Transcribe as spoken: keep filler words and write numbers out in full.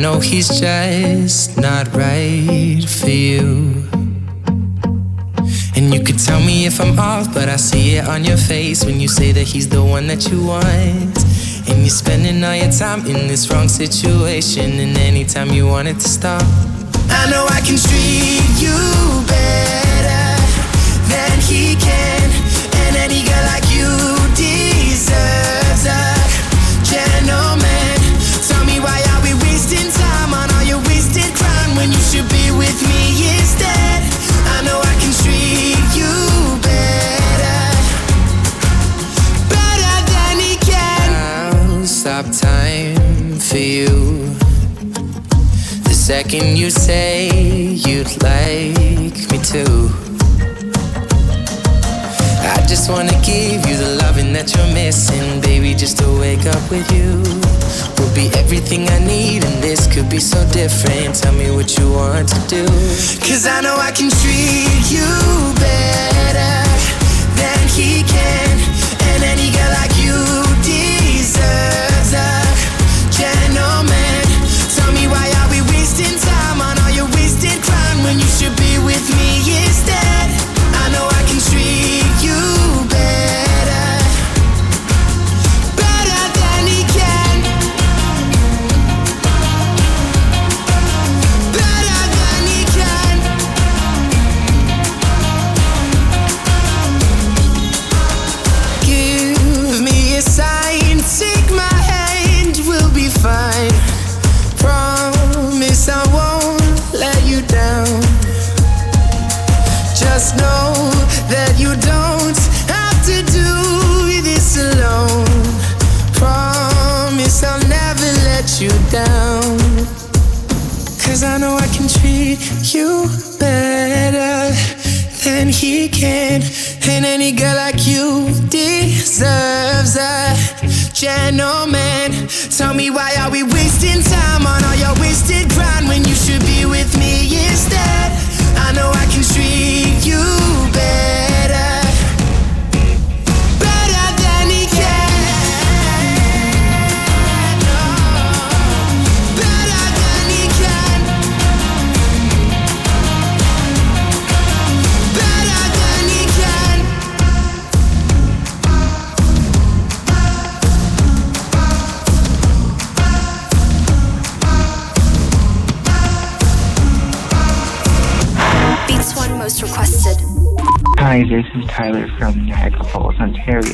know he's just not right for you. And you could tell me if I'm off, but I see it on your face when you say that he's the one that you want. And you're spending all your time in this wrong situation, and anytime you want it to stop, I know I can treat you better than he can. And any girl like you deserves a gentleman. Tell me, why are we wasting time on all your wasted crime when you should be with me instead? I know I can treat you better, better than he can. I'll stop time for you the second you say you'd like me to. I just wanna give you the loving that you're missing, baby, just to wake up with you will be everything I need, and this could be so different. Tell me what you want to do, 'cause I know I can treat you better than he can. And any girl like you deserves a gentleman. Tell me, why are we wasting time on all your wasted crime when you should be with me instead? I know I can treat you better, better than he can, better than he can. Give me a sign, take my hand, we'll be fine. Promise I won't let you down. Just know that you don't have to do this alone. Promise I'll never let you down, 'cause I know I can treat you better than he can. And any girl like you deserves a gentleman. Tell me, why are we wasting time on all your wasted grind when you should be with me instead? I know I can treat you better, better than he can, better than he can, better than he can. Beats One most requested. Hi, this is Tyler from Niagara Falls, Ontario.